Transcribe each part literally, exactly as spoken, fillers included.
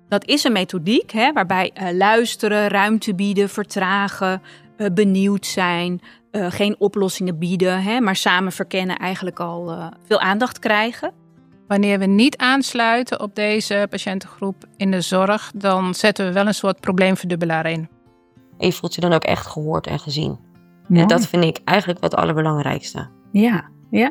Dat is een methodiek hè, waarbij uh, luisteren, ruimte bieden, vertragen, uh, benieuwd zijn, uh, geen oplossingen bieden, hè, maar samen verkennen eigenlijk al uh, veel aandacht krijgen. Wanneer we niet aansluiten op deze patiëntengroep in de zorg, dan zetten we wel een soort probleemverdubbelaar in. En je voelt je dan ook echt gehoord en gezien. Mooi. En dat vind ik eigenlijk wat het allerbelangrijkste. Ja, ja.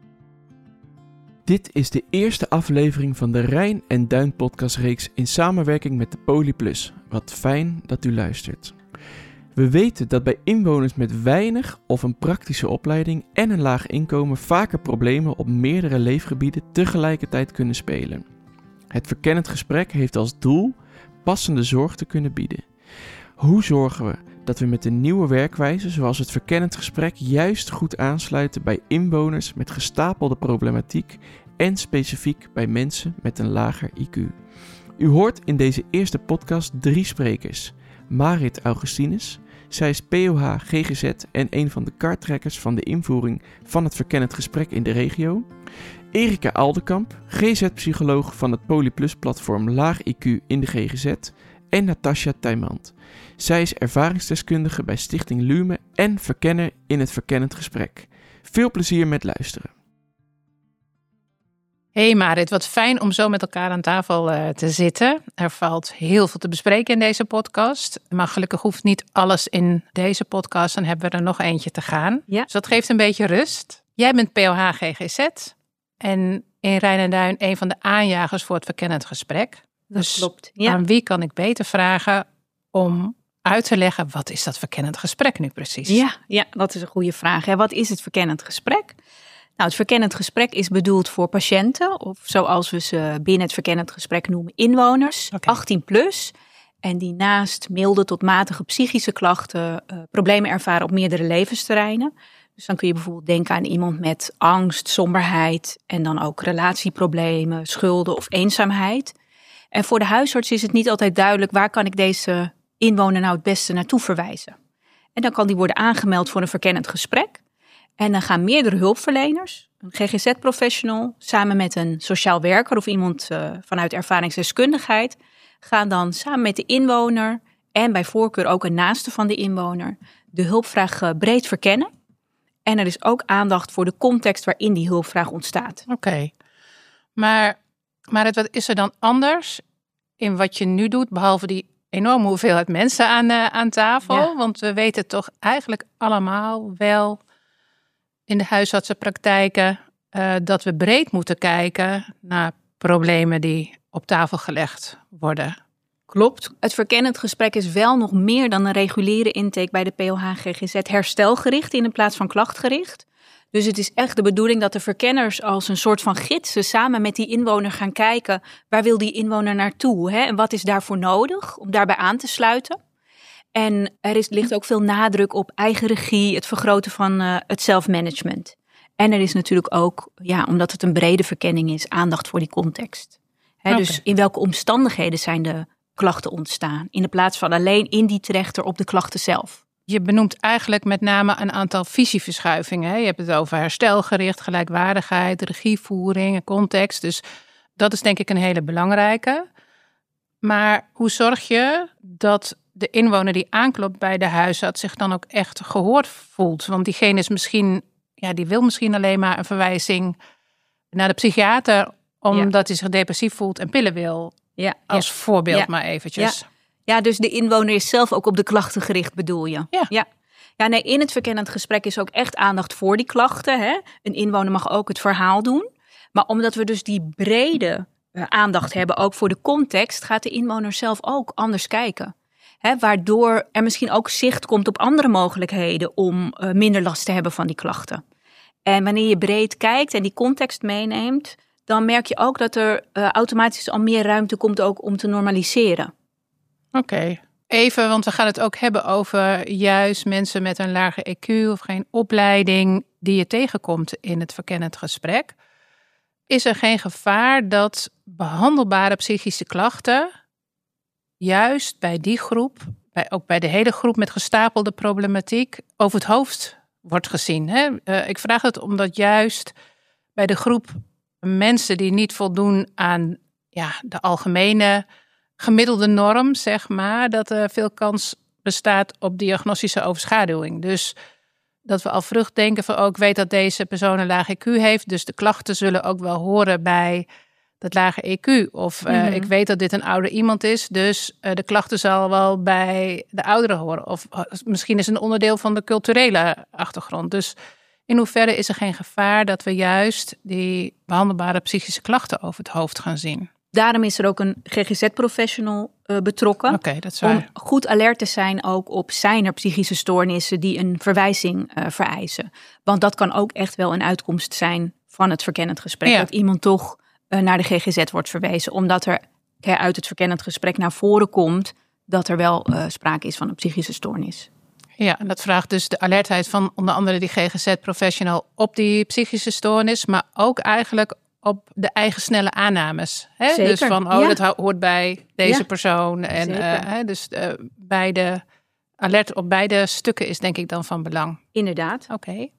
Dit is de eerste aflevering van de Rijn en Duin podcastreeks in samenwerking met de Polyplus. Wat fijn dat u luistert. We weten dat bij inwoners met weinig of een praktische opleiding en een laag inkomen vaker problemen op meerdere leefgebieden tegelijkertijd kunnen spelen. Het verkennend gesprek heeft als doel passende zorg te kunnen bieden. Hoe zorgen we dat we met de nieuwe werkwijze, zoals het verkennend gesprek, juist goed aansluiten bij inwoners met gestapelde problematiek en specifiek bij mensen met een lager I Q? U hoort in deze eerste podcast drie sprekers. Marit Augustinus, zij is P O H G G Z en een van de kartrekkers van de invoering van het verkennend gesprek in de regio. Erika Aldekamp, G Z-psycholoog van het Polyplus-platform Laag I Q in de G G Z. En Natasja Tijmant. Zij is ervaringsdeskundige bij Stichting Lume en verkenner in het verkennend gesprek. Veel plezier met luisteren. Hey Marit, wat fijn om zo met elkaar aan tafel uh, te zitten. Er valt heel veel te bespreken in deze podcast. Maar gelukkig hoeft niet alles in deze podcast. Dan hebben we er nog eentje te gaan. Ja. Dus dat geeft een beetje rust. Jij bent P O H G G Z en in Rijn en Duin een van de aanjagers voor het verkennend gesprek. Dat dus klopt. Ja. Aan wie kan ik beter vragen om uit te leggen, wat is dat verkennend gesprek nu precies? Ja, ja, dat is een goede vraag. Hè. Wat is het verkennend gesprek? Nou, het verkennend gesprek is bedoeld voor patiënten, of zoals we ze binnen het verkennend gesprek noemen, inwoners, Okay. achttien plus. En die naast milde tot matige psychische klachten uh, problemen ervaren op meerdere levensterreinen. Dus dan kun je bijvoorbeeld denken aan iemand met angst, somberheid en dan ook relatieproblemen, schulden of eenzaamheid. En voor de huisarts is het niet altijd duidelijk waar kan ik deze inwoner nou het beste naartoe verwijzen. En dan kan die worden aangemeld voor een verkennend gesprek. En dan gaan meerdere hulpverleners, een G G Z-professional, samen met een sociaal werker of iemand uh, vanuit ervaringsdeskundigheid, gaan dan samen met de inwoner en bij voorkeur ook een naaste van de inwoner de hulpvraag uh, breed verkennen. En er is ook aandacht voor de context waarin die hulpvraag ontstaat. Oké, okay. maar, maar wat is er dan anders in wat je nu doet, behalve die enorme hoeveelheid mensen aan, uh, aan tafel? Ja. Want we weten toch eigenlijk allemaal wel in de huisartsenpraktijken uh, dat we breed moeten kijken naar problemen die op tafel gelegd worden. Klopt. Het verkennend gesprek is wel nog meer dan een reguliere intake bij de P O H G G Z herstelgericht in plaats van klachtgericht. Dus het is echt de bedoeling dat de verkenners als een soort van gidsen samen met die inwoner gaan kijken waar wil die inwoner naartoe, hè? En wat is daarvoor nodig om daarbij aan te sluiten. En er is, ligt ook veel nadruk op eigen regie, het vergroten van uh, het zelfmanagement. En er is natuurlijk ook, ja, omdat het een brede verkenning is, aandacht voor die context. Hè, okay. Dus in welke omstandigheden zijn de klachten ontstaan, in de plaats van alleen in die trechter op de klachten zelf. Je benoemt eigenlijk met name een aantal visieverschuivingen. Hè? Je hebt het over herstelgericht, gelijkwaardigheid, regievoering en context. Dus dat is denk ik een hele belangrijke. Maar hoe zorg je dat de inwoner die aanklopt bij de huisarts zich dan ook echt gehoord voelt? Want diegene is misschien, ja, die wil misschien alleen maar een verwijzing naar de psychiater, omdat ja. hij zich depressief voelt en pillen wil. Ja, als ja. voorbeeld ja. maar eventjes. Ja. ja, dus de inwoner is zelf ook op de klachten gericht, bedoel je? Ja. ja. Ja, nee, in het verkennend gesprek is ook echt aandacht voor die klachten. Hè? Een inwoner mag ook het verhaal doen. Maar omdat we dus die brede uh, aandacht hebben, ook voor de context, gaat de inwoner zelf ook anders kijken. Hè? Waardoor er misschien ook zicht komt op andere mogelijkheden om uh, minder last te hebben van die klachten. En wanneer je breed kijkt en die context meeneemt, dan merk je ook dat er uh, automatisch al meer ruimte komt ook om te normaliseren. Oké, okay. Even, want we gaan het ook hebben over juist mensen met een lage E Q of geen opleiding die je tegenkomt in het verkennend gesprek. Is er geen gevaar dat behandelbare psychische klachten juist bij die groep, bij, ook bij de hele groep met gestapelde problematiek, over het hoofd wordt gezien? Hè? Uh, ik vraag het omdat juist bij de groep mensen die niet voldoen aan ja, de algemene gemiddelde norm, zeg maar, dat er veel kans bestaat op diagnostische overschaduwing. Dus dat we al vlug denken van, oh, ik weet dat deze persoon een laag I Q heeft, dus de klachten zullen ook wel horen bij dat lage I Q. Of uh, mm-hmm. ik weet dat dit een ouder iemand is, dus uh, de klachten zal wel bij de ouderen horen. Of uh, misschien is het een onderdeel van de culturele achtergrond. Dus in hoeverre is er geen gevaar dat we juist die behandelbare psychische klachten over het hoofd gaan zien? Daarom is er ook een G G Z-professional uh, betrokken. Okay, dat is waar. Om goed alert te zijn ook op zijn er psychische stoornissen die een verwijzing uh, vereisen. Want dat kan ook echt wel een uitkomst zijn van het verkennend gesprek. Ja. Dat iemand toch uh, naar de G G Z wordt verwezen. Omdat er uh, uit het verkennend gesprek naar voren komt dat er wel uh, sprake is van een psychische stoornis. Ja, en dat vraagt dus de alertheid van onder andere die G G Z-professional op die psychische stoornis. Maar ook eigenlijk op de eigen snelle aannames. Hè? Zeker, dus van, oh, ja. dat hoort bij deze ja. persoon. En uh, dus uh, beide, alert op beide stukken is denk ik dan van belang. Inderdaad. Oké. Okay.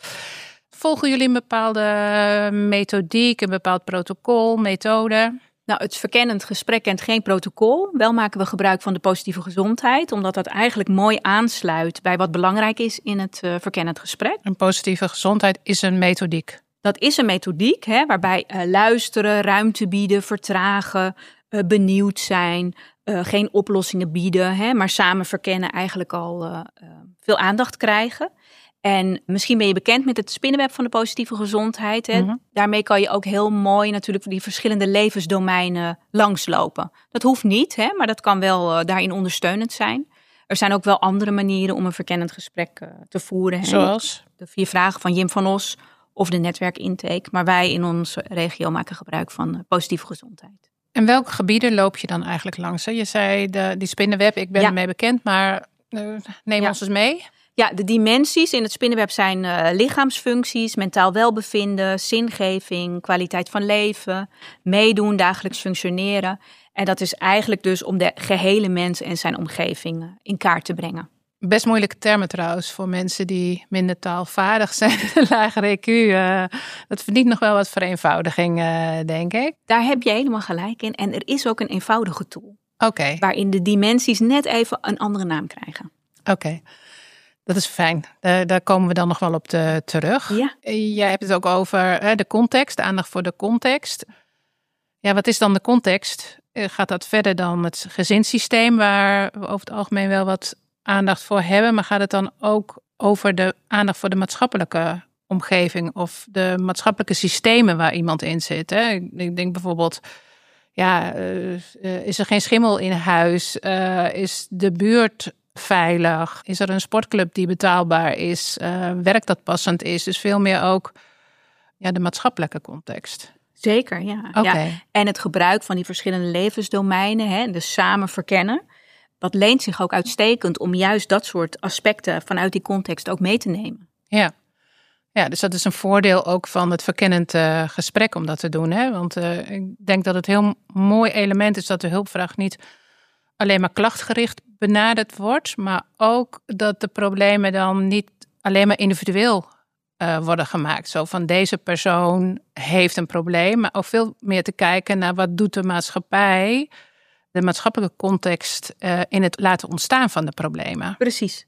Volgen jullie een bepaalde methodiek, een bepaald protocol, methode? Nou, het verkennend gesprek kent geen protocol. Wel maken we gebruik van de positieve gezondheid, omdat dat eigenlijk mooi aansluit bij wat belangrijk is in het uh, verkennend gesprek. Een positieve gezondheid is een methodiek. Dat is een methodiek hè, waarbij uh, luisteren, ruimte bieden, vertragen, uh, benieuwd zijn, uh, geen oplossingen bieden, hè, maar samen verkennen eigenlijk al uh, uh, veel aandacht krijgen. En misschien ben je bekend met het spinnenweb van de positieve gezondheid. Hè. Mm-hmm. Daarmee kan je ook heel mooi natuurlijk die verschillende levensdomeinen langslopen. Dat hoeft niet, hè, maar dat kan wel uh, daarin ondersteunend zijn. Er zijn ook wel andere manieren om een verkennend gesprek uh, te voeren. Hè. Zoals? De vier vragen van Jim van Os of de netwerkintake. Maar wij in onze regio maken gebruik van uh, positieve gezondheid. En welke gebieden loop je dan eigenlijk langs? Hè? Je zei de, die spinnenweb, ik ben ja. ermee bekend, maar uh, neem ja. ons eens mee. Ja, de dimensies in het spinnenweb zijn uh, lichaamsfuncties, mentaal welbevinden, zingeving, kwaliteit van leven, meedoen, dagelijks functioneren. En dat is eigenlijk dus om de gehele mens en zijn omgeving in kaart te brengen. Best moeilijke termen trouwens voor mensen die minder taalvaardig zijn, lagere I Q. Uh, dat verdient nog wel wat vereenvoudiging, uh, denk ik. Daar heb je helemaal gelijk in. En er is ook een eenvoudige tool. Oké. Okay. Waarin de dimensies net even een andere naam krijgen. Oké. Okay. Dat is fijn. Daar, daar komen we dan nog wel op te, terug. Ja. Jij hebt het ook over hè, de context, de aandacht voor de context. Ja, wat is dan de context? Gaat dat verder dan het gezinssysteem, waar we over het algemeen wel wat aandacht voor hebben, maar gaat het dan ook over de aandacht voor de maatschappelijke omgeving of de maatschappelijke systemen waar iemand in zit? Hè? Ik denk bijvoorbeeld, ja, uh, uh, is er geen schimmel in huis? Uh, is de buurt veilig? Is er een sportclub die betaalbaar is? Uh, werk dat passend is? Dus veel meer ook ja, de maatschappelijke context. Zeker, ja. Okay. ja. En het gebruik van die verschillende levensdomeinen, hè, dus samen verkennen. Dat leent zich ook uitstekend om juist dat soort aspecten vanuit die context ook mee te nemen. Ja, ja dus dat is een voordeel ook van het verkennend uh, gesprek om dat te doen. Hè? Want uh, ik denk dat het een heel mooi element is dat de hulpvraag niet alleen maar klachtgericht benaderd wordt, maar ook dat de problemen dan niet alleen maar individueel uh, worden gemaakt. Zo van deze persoon heeft een probleem, maar ook veel meer te kijken naar wat doet de maatschappij, de maatschappelijke context uh, in het laten ontstaan van de problemen. Precies.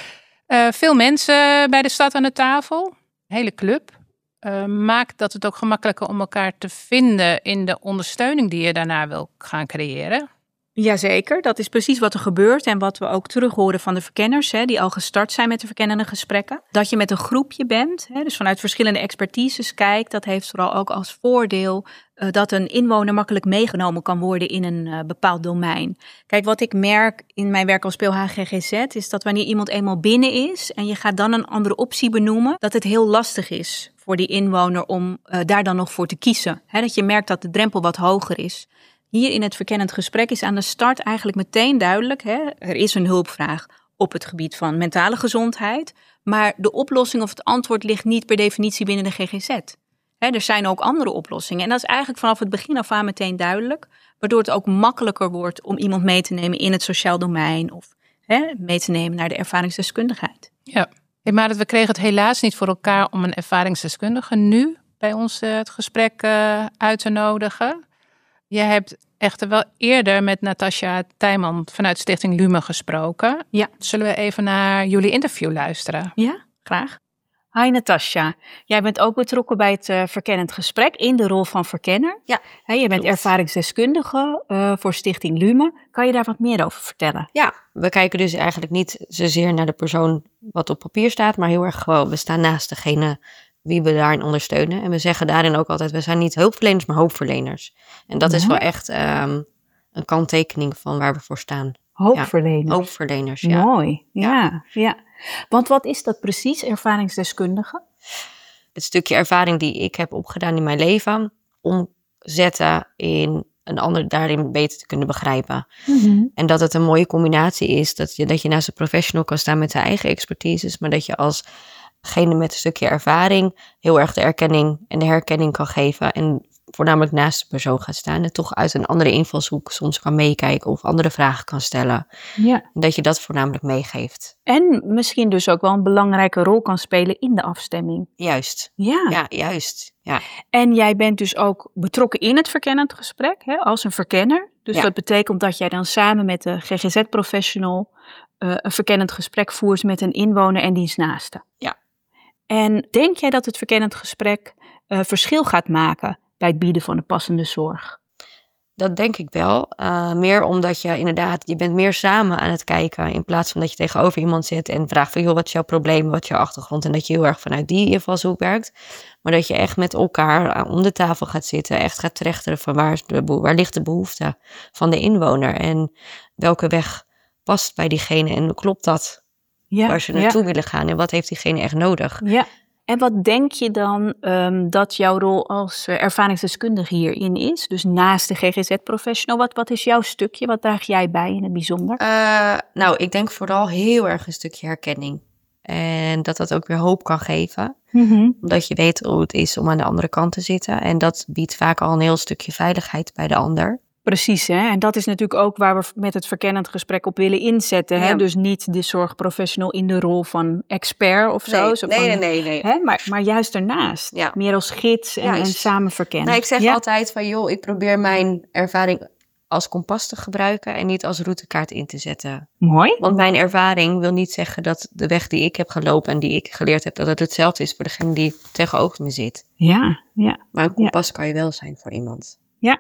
Uh, veel mensen bij de stad aan de tafel, een hele club, uh, maakt dat het ook gemakkelijker om elkaar te vinden in de ondersteuning die je daarna wil gaan creëren. Jazeker, dat is precies wat er gebeurt en wat we ook terug horen van de verkenners, hè, die al gestart zijn met de verkennende gesprekken. Dat je met een groepje bent, hè, dus vanuit verschillende expertises kijkt, dat heeft vooral ook als voordeel uh, dat een inwoner makkelijk meegenomen kan worden in een uh, bepaald domein. Kijk, wat ik merk in mijn werk als P O H G G Z is dat wanneer iemand eenmaal binnen is en je gaat dan een andere optie benoemen, dat het heel lastig is voor die inwoner om uh, daar dan nog voor te kiezen. Hè, dat je merkt dat de drempel wat hoger is. Hier in het verkennend gesprek is aan de start eigenlijk meteen duidelijk, hè, er is een hulpvraag op het gebied van mentale gezondheid, maar de oplossing of het antwoord ligt niet per definitie binnen de G G Z. Hè, er zijn ook andere oplossingen en dat is eigenlijk vanaf het begin af aan meteen duidelijk, waardoor het ook makkelijker wordt om iemand mee te nemen in het sociaal domein of hè, mee te nemen naar de ervaringsdeskundigheid. Ja, maar we kregen het helaas niet voor elkaar om een ervaringsdeskundige nu bij ons uh, het gesprek uh, uit te nodigen. Je hebt echter wel eerder met Natasja Tijman vanuit Stichting Lumen gesproken. Ja. Zullen we even naar jullie interview luisteren? Ja, graag. Hi Natasja, jij bent ook betrokken bij het uh, verkennend gesprek in de rol van verkenner. Ja, Hey, je bent klopt. ervaringsdeskundige uh, voor Stichting Lumen. Kan je daar wat meer over vertellen? Ja, we kijken dus eigenlijk niet zozeer naar de persoon wat op papier staat, maar heel erg gewoon, we staan naast degene wie we daarin ondersteunen. En we zeggen daarin ook altijd, we zijn niet hulpverleners, maar hoopverleners. En dat Ja. is wel echt um, een kanttekening van waar we voor staan. Hoopverleners. Ja, hoopverleners, ja. Mooi, ja, ja. Want wat is dat precies, ervaringsdeskundige? Het stukje ervaring die ik heb opgedaan in mijn leven, omzetten in een ander daarin beter te kunnen begrijpen. Mm-hmm. En dat het een mooie combinatie is, dat je, dat je naast een professional kan staan met zijn eigen expertises, maar dat je als degene met een stukje ervaring heel erg de erkenning en de herkenning kan geven en voornamelijk naast de persoon gaat staan en toch uit een andere invalshoek soms kan meekijken of andere vragen kan stellen. Ja. En dat je dat voornamelijk meegeeft. En misschien dus ook wel een belangrijke rol kan spelen in de afstemming. Juist. Ja. Ja, juist. Ja. En jij bent dus ook betrokken in het verkennend gesprek, hè, als een verkenner. Dus Ja. dat betekent dat jij dan samen met de G G Z-professional uh, een verkennend gesprek voert met een inwoner en diens naaste. Ja. En denk jij dat het verkennend gesprek uh, verschil gaat maken bij het bieden van de passende zorg? Dat denk ik wel. Uh, meer omdat je inderdaad, je bent meer samen aan het kijken in plaats van dat je tegenover iemand zit en vraagt van, joh, wat is jouw probleem, wat is jouw achtergrond? En dat je heel erg vanuit die invalshoek werkt. Maar dat je echt met elkaar om de tafel gaat zitten, echt gaat trechteren van waar, is de, waar ligt de behoefte van de inwoner en welke weg past bij diegene en klopt dat Ja, waar ze naartoe ja. willen gaan en wat heeft diegene echt nodig? Ja. En wat denk je dan um, dat jouw rol als uh, ervaringsdeskundige hierin is? Dus naast de G G Z-professional, wat, wat is jouw stukje? Wat draag jij bij in het bijzonder? Uh, nou, ik denk vooral heel erg een stukje herkenning. En dat dat ook weer hoop kan geven. Mm-hmm. Omdat je weet hoe het is om aan de andere kant te zitten. En dat biedt vaak al een heel stukje veiligheid bij de ander. Precies, hè? En dat is natuurlijk ook waar we met het verkennend gesprek op willen inzetten. Hè? Ja. Dus niet de zorgprofessional in de rol van expert of zo. Nee, zo nee, van, nee, nee, nee. Hè? Maar, maar juist ernaast. Ja. Meer als gids en, en Juist. samen verkennen. Nou, ik zeg ja. altijd van, joh, ik probeer mijn ervaring als kompas te gebruiken en niet als routekaart in te zetten. Mooi. Want mijn ervaring wil niet zeggen dat de weg die ik heb gelopen en die ik geleerd heb, dat het hetzelfde is voor degene die tegenover me zit. Ja, ja. Maar een kompas kan je wel zijn voor iemand. Ja.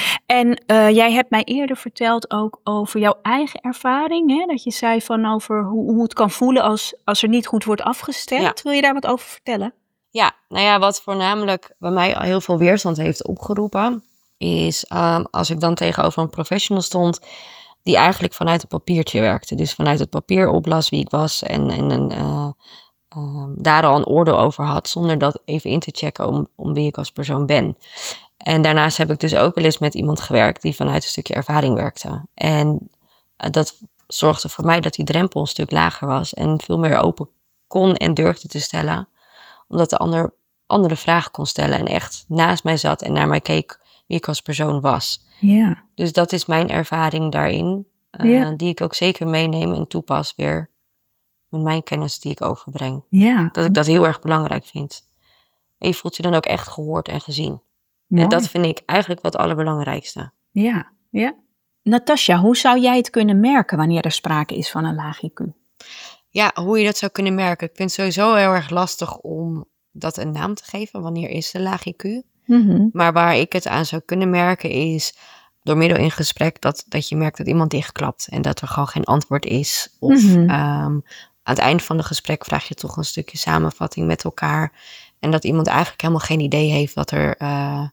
En uh, jij hebt mij eerder verteld ook over jouw eigen ervaring. Hè? Dat je zei van over hoe, hoe het kan voelen als, als er niet goed wordt afgestemd. Ja. Wil je daar wat over vertellen? Ja, nou ja, wat voornamelijk bij mij al heel veel weerstand heeft opgeroepen, is um, als ik dan tegenover een professional stond die eigenlijk vanuit het papiertje werkte. Dus vanuit het papier oplas wie ik was en, en, en uh, uh, daar al een oordeel over had, zonder dat even in te checken om, om wie ik als persoon ben. En daarnaast heb ik dus ook wel eens met iemand gewerkt die vanuit een stukje ervaring werkte. En uh, dat zorgde voor mij dat die drempel een stuk lager was en veel meer open kon en durfde te stellen. Omdat de ander andere vragen kon stellen en echt naast mij zat en naar mij keek wie ik als persoon was. Ja. Dus dat is mijn ervaring daarin, uh, Ja. die ik ook zeker meeneem en toepas weer met mijn kennis die ik overbreng. Ja. Dat ik dat heel erg belangrijk vind. En je voelt je dan ook echt gehoord en gezien. Mooi. En dat vind ik eigenlijk wat het allerbelangrijkste. Ja, ja. Natasja, hoe zou jij het kunnen merken wanneer er sprake is van een laag I Q? Ja, hoe je dat zou kunnen merken. Ik vind het sowieso heel erg lastig om dat een naam te geven. Wanneer is een laag I Q? Mm-hmm. Maar waar ik het aan zou kunnen merken is door middel in gesprek dat, dat je merkt dat iemand dichtklapt. En dat er gewoon geen antwoord is. Of Mhm. um, aan het eind van het gesprek vraag je toch een stukje samenvatting met elkaar. En dat iemand eigenlijk helemaal geen idee heeft wat er uh,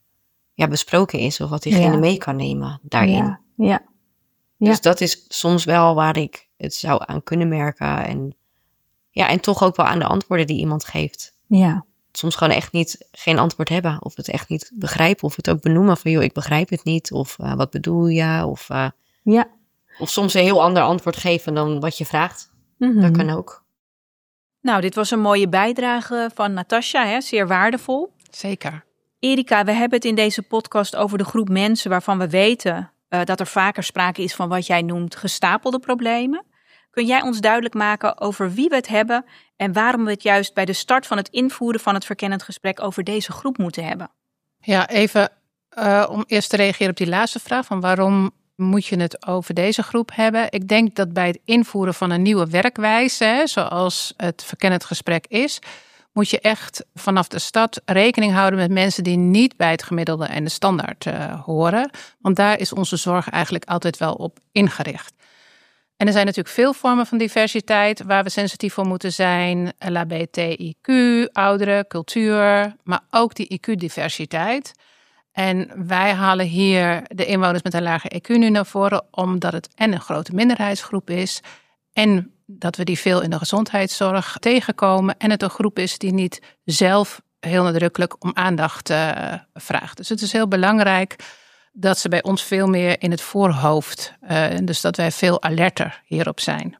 ja, besproken is. Of wat diegene Ja. mee kan nemen daarin. Ja, ja. Ja. Dus dat is soms wel waar ik het zou aan kunnen merken. En, ja, en toch ook wel aan de antwoorden die iemand geeft. Ja. Soms gewoon echt niet geen antwoord hebben. Of het echt niet begrijpen. Of het ook benoemen van, joh, ik begrijp het niet. Of uh, wat bedoel je? Of, uh, Ja. of soms een heel ander antwoord geven dan wat je vraagt. Mm-hmm. Dat kan ook. Nou, dit was een mooie bijdrage van Natasja, hè? Zeer waardevol. Zeker. Erika, we hebben het in deze podcast over de groep mensen waarvan we weten uh, dat er vaker sprake is van wat jij noemt gestapelde problemen. Kun jij ons duidelijk maken over wie we het hebben en waarom we het juist bij de start van het invoeren van het verkennend gesprek over deze groep moeten hebben? Ja, even Uh, om eerst te reageren op die laatste vraag van waarom moet je het over deze groep hebben? Ik denk dat bij het invoeren van een nieuwe werkwijze, hè, zoals het verkennend gesprek is, moet je echt vanaf de start rekening houden met mensen die niet bij het gemiddelde en de standaard uh, horen. Want daar is onze zorg eigenlijk altijd wel op ingericht. En er zijn natuurlijk veel vormen van diversiteit waar we sensitief voor moeten zijn. L H B T I Q, ouderen, cultuur, maar ook die I Q-diversiteit. En wij halen hier de inwoners met een lage I Q nu naar voren, omdat het en een grote minderheidsgroep is en dat we die veel in de gezondheidszorg tegenkomen en het een groep is die niet zelf heel nadrukkelijk om aandacht uh, vraagt. Dus het is heel belangrijk dat ze bij ons veel meer in het voorhoofd, uh, dus dat wij veel alerter hierop zijn.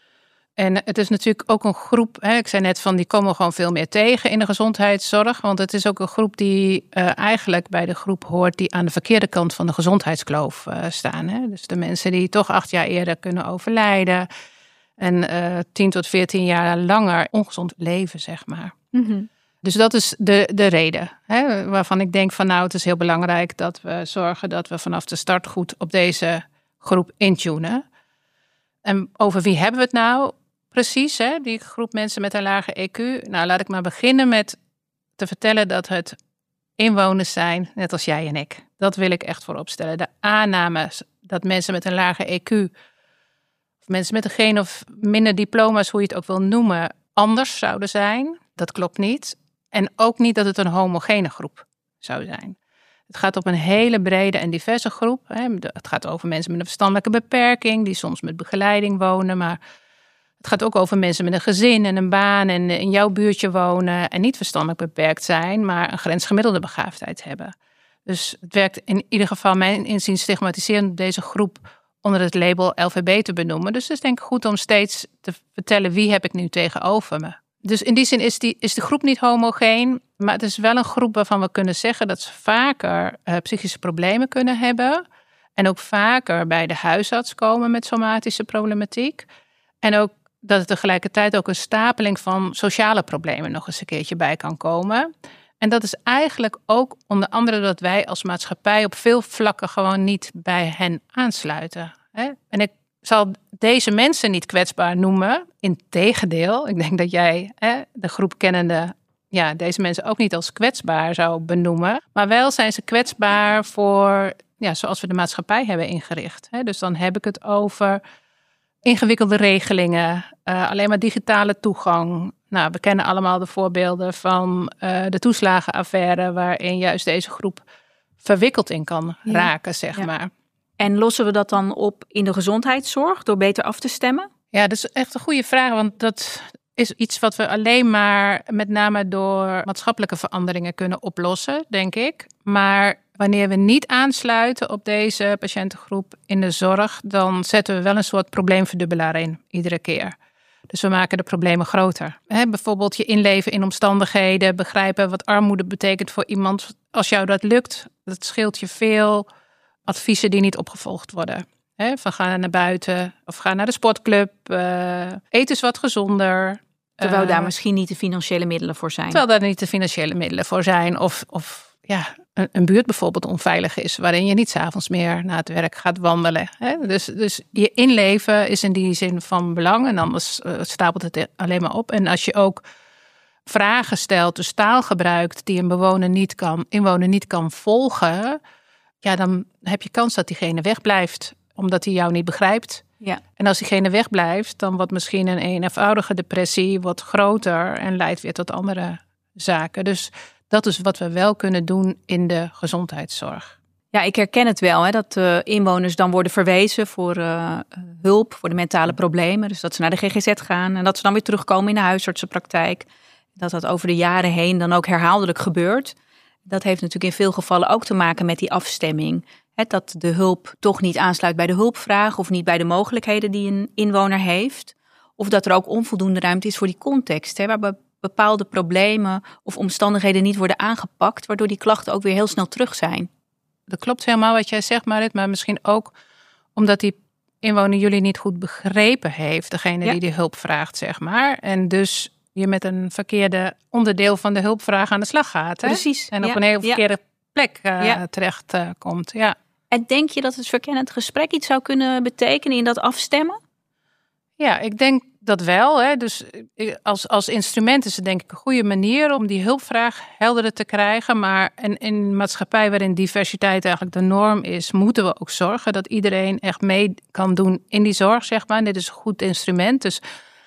En het is natuurlijk ook een groep, hè, ik zei net van die komen gewoon veel meer tegen in de gezondheidszorg. Want het is ook een groep die uh, eigenlijk bij de groep hoort die aan de verkeerde kant van de gezondheidskloof uh, staan. Hè. Dus de mensen die toch acht jaar eerder kunnen overlijden en uh, tien tot veertien jaar langer ongezond leven, zeg maar. Mm-hmm. Dus dat is de, de reden, hè, waarvan ik denk van nou het is heel belangrijk dat we zorgen dat we vanaf de start goed op deze groep intunen. En over wie hebben we het nou? Precies, hè? Die groep mensen met een lage E Q. Nou, laat ik maar beginnen met te vertellen dat het inwoners zijn, net als jij en ik. Dat wil ik echt voorop stellen. De aanname dat mensen met een lage E Q, of mensen met een geen of minder diploma's, hoe je het ook wil noemen, anders zouden zijn. Dat klopt niet. En ook niet dat het een homogene groep zou zijn. Het gaat op een hele brede en diverse groep. Hè. Het gaat over mensen met een verstandelijke beperking, die soms met begeleiding wonen, maar het gaat ook over mensen met een gezin en een baan en in jouw buurtje wonen en niet verstandelijk beperkt zijn, maar een grensgemiddelde begaafdheid hebben. Dus het werkt in ieder geval mijn inziens stigmatiserend deze groep onder het label L V B te benoemen. Dus het is denk ik goed om steeds te vertellen wie heb ik nu tegenover me. Dus in die zin is, die, is de groep niet homogeen, maar het is wel een groep waarvan we kunnen zeggen dat ze vaker uh, psychische problemen kunnen hebben en ook vaker bij de huisarts komen met somatische problematiek. En ook dat er tegelijkertijd ook een stapeling van sociale problemen nog eens een keertje bij kan komen. En dat is eigenlijk ook onder andere dat wij als maatschappij op veel vlakken gewoon niet bij hen aansluiten. Hè? En ik zal deze mensen niet kwetsbaar noemen. Integendeel, ik denk dat jij hè, de groep kennende ja, deze mensen ook niet als kwetsbaar zou benoemen. Maar wel zijn ze kwetsbaar voor, ja, zoals we de maatschappij hebben ingericht. Hè? Dus dan heb ik het over ingewikkelde regelingen, uh, alleen maar digitale toegang. Nou, we kennen allemaal de voorbeelden van uh, de toeslagenaffaire, waarin juist deze groep verwikkeld in kan ja. raken, zeg ja. maar. En lossen we dat dan op in de gezondheidszorg door beter af te stemmen? Ja, dat is echt een goede vraag, want dat is iets wat we alleen maar met name door maatschappelijke veranderingen kunnen oplossen, denk ik. Maar wanneer we niet aansluiten op deze patiëntengroep in de zorg, dan zetten we wel een soort probleemverdubbelaar in, iedere keer. Dus we maken de problemen groter. He, bijvoorbeeld je inleven in omstandigheden, begrijpen wat armoede betekent voor iemand. Als jou dat lukt, dat scheelt je veel adviezen die niet opgevolgd worden. He, van ga naar buiten of ga naar de sportclub, uh, eet eens wat gezonder. Terwijl uh, daar misschien niet de financiële middelen voor zijn. Terwijl daar niet de financiële middelen voor zijn. Of, of ja, een, een buurt bijvoorbeeld onveilig is, waarin je niet 's avonds meer naar het werk gaat wandelen. Hè? Dus, dus je inleven is in die zin van belang. En anders uh, stapelt het alleen maar op. En als je ook vragen stelt, dus taal gebruikt die een bewoner niet kan, inwoner niet kan volgen, ja, dan heb je kans dat diegene wegblijft, omdat hij jou niet begrijpt. Ja. En als diegene wegblijft, dan wordt misschien een eenvoudige depressie wordt groter en leidt weer tot andere zaken. Dus dat is wat we wel kunnen doen in de gezondheidszorg. Ja, ik herken het wel, hè, dat uh, inwoners dan worden verwezen voor uh, hulp, voor de mentale problemen. Dus dat ze naar de G G Z gaan en dat ze dan weer terugkomen in de huisartsenpraktijk. Dat dat over de jaren heen dan ook herhaaldelijk gebeurt. Dat heeft natuurlijk in veel gevallen ook te maken met die afstemming. Hè, dat de hulp toch niet aansluit bij de hulpvraag of niet bij de mogelijkheden die een inwoner heeft. Of dat er ook onvoldoende ruimte is voor die context, hè, waar bepaalde problemen of omstandigheden niet worden aangepakt, waardoor die klachten ook weer heel snel terug zijn. Dat klopt helemaal wat jij zegt, Marit, maar misschien ook omdat die inwoner jullie niet goed begrepen heeft, degene ja. die die hulp vraagt, zeg maar. En dus je met een verkeerde onderdeel van de hulpvraag aan de slag gaat. Hè? Precies. En op ja. een heel verkeerde ja. plek uh, Ja. terecht uh, komt. Ja. En denk je dat het verkennend gesprek iets zou kunnen betekenen in dat afstemmen? Ja, ik denk dat wel. Hè. Dus als, als instrument is het denk ik een goede manier om die hulpvraag helderder te krijgen. Maar in, in een maatschappij waarin diversiteit eigenlijk de norm is, moeten we ook zorgen dat iedereen echt mee kan doen in die zorg, zeg maar. En dit is een goed instrument. Dus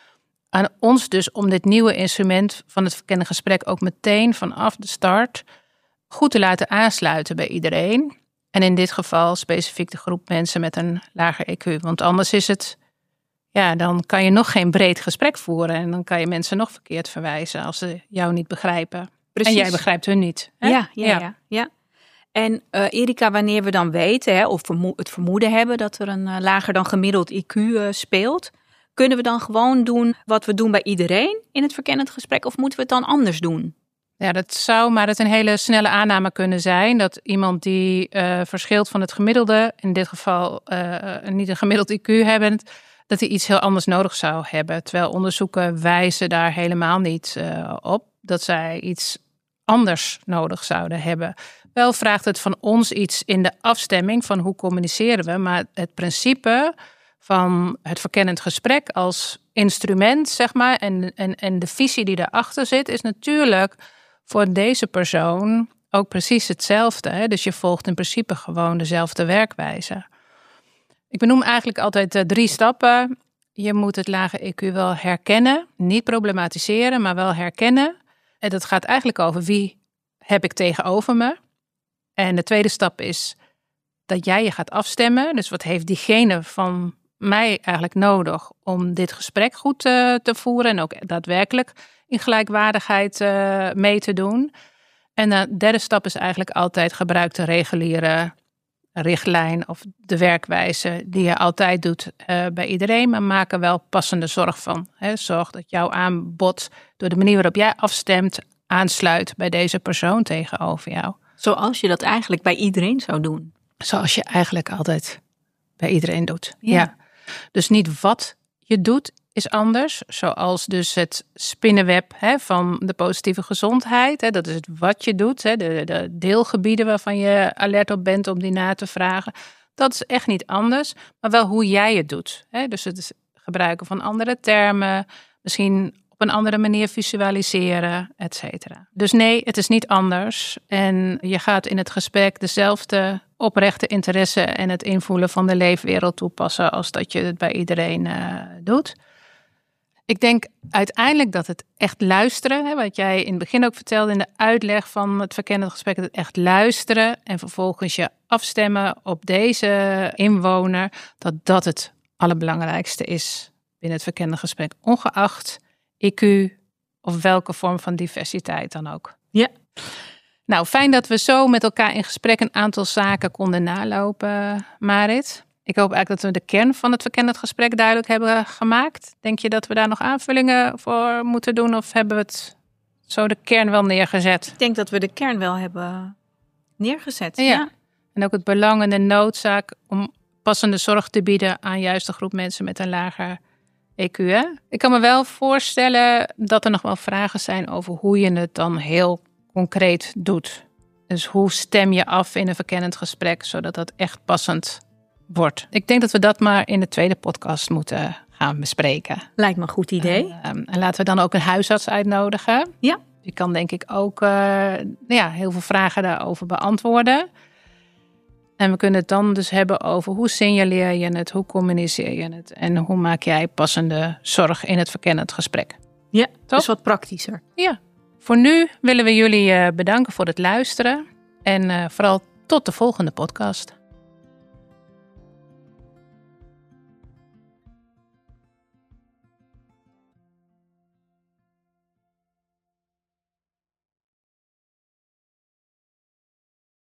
aan ons dus om dit nieuwe instrument van het verkennend gesprek ook meteen vanaf de start goed te laten aansluiten bij iedereen. En in dit geval specifiek de groep mensen met een lager E Q. Want anders is het, ja, dan kan je nog geen breed gesprek voeren. En dan kan je mensen nog verkeerd verwijzen als ze jou niet begrijpen. Precies. En jij begrijpt hun niet. Hè? Ja, ja, ja. ja, ja. En uh, Erika, wanneer we dan weten, hè, of vermo- het vermoeden hebben dat er een uh, lager dan gemiddeld I Q uh, speelt, kunnen we dan gewoon doen wat we doen bij iedereen in het verkennend gesprek, of moeten we het dan anders doen? Ja, dat zou maar het een hele snelle aanname kunnen zijn. Dat iemand die uh, verschilt van het gemiddelde, in dit geval uh, niet een gemiddeld I Q hebbend, dat hij iets heel anders nodig zou hebben. Terwijl onderzoeken wijzen daar helemaal niet uh, op dat zij iets anders nodig zouden hebben. Wel vraagt het van ons iets in de afstemming van hoe communiceren we, maar het principe van het verkennend gesprek als instrument, zeg maar, en, en, en de visie die daarachter zit, is natuurlijk voor deze persoon ook precies hetzelfde. Hè? Dus je volgt in principe gewoon dezelfde werkwijze. Ik benoem eigenlijk altijd uh, drie stappen. Je moet het lage E Q wel herkennen, niet problematiseren, maar wel herkennen. En dat gaat eigenlijk over wie heb ik tegenover me. En de tweede stap is dat jij je gaat afstemmen. Dus wat heeft diegene van mij eigenlijk nodig om dit gesprek goed uh, te voeren en ook daadwerkelijk in gelijkwaardigheid uh, mee te doen. En de derde stap is eigenlijk altijd gebruik de reguliere richtlijn of de werkwijze die je altijd doet uh, bij iedereen, maar maak er wel passende zorg van. Hè. Zorg dat jouw aanbod door de manier waarop jij afstemt aansluit bij deze persoon tegenover jou. Zoals je dat eigenlijk bij iedereen zou doen. Zoals je eigenlijk altijd bij iedereen doet. Ja. Ja. Dus niet wat je doet is anders. Zoals dus het spinnenweb hè, van de positieve gezondheid. Hè, dat is het wat je doet. Hè, de, de deelgebieden waarvan je alert op bent om die na te vragen. Dat is echt niet anders. Maar wel hoe jij het doet. Hè. Dus het gebruiken van andere termen. Misschien op een andere manier visualiseren, et cetera. Dus nee, het is niet anders. En je gaat in het gesprek dezelfde oprechte interesse en het invoelen van de leefwereld toepassen als dat je het bij iedereen uh, doet. Ik denk uiteindelijk dat het echt luisteren, hè, wat jij in het begin ook vertelde in de uitleg van het verkennend gesprek, het echt luisteren en vervolgens je afstemmen op deze inwoner, dat dat het allerbelangrijkste is binnen het verkennend gesprek, ongeacht I Q of welke vorm van diversiteit dan ook. Ja. Nou, fijn dat we zo met elkaar in gesprek een aantal zaken konden nalopen, Marit. Ik hoop eigenlijk dat we de kern van het verkennend gesprek duidelijk hebben gemaakt. Denk je dat we daar nog aanvullingen voor moeten doen of hebben we het zo de kern wel neergezet? Ik denk dat we de kern wel hebben neergezet. Ja. Ja. En ook het belang en de noodzaak om passende zorg te bieden aan juist de groep mensen met een lager E Q. Hè? Ik kan me wel voorstellen dat er nog wel vragen zijn over hoe je het dan heel concreet doet. Dus hoe stem je af in een verkennend gesprek, zodat dat echt passend wordt. Ik denk dat we dat maar in de tweede podcast moeten gaan bespreken. Lijkt me een goed idee. Uh, en laten we dan ook een huisarts uitnodigen. Ja. Die kan denk ik ook uh, ja, heel veel vragen daarover beantwoorden. En we kunnen het dan dus hebben over hoe signaleer je het, hoe communiceer je het en hoe maak jij passende zorg in het verkennend gesprek. Ja, Toch? dus wat praktischer. Ja. Voor nu willen we jullie uh, bedanken voor het luisteren en uh, vooral tot de volgende podcast.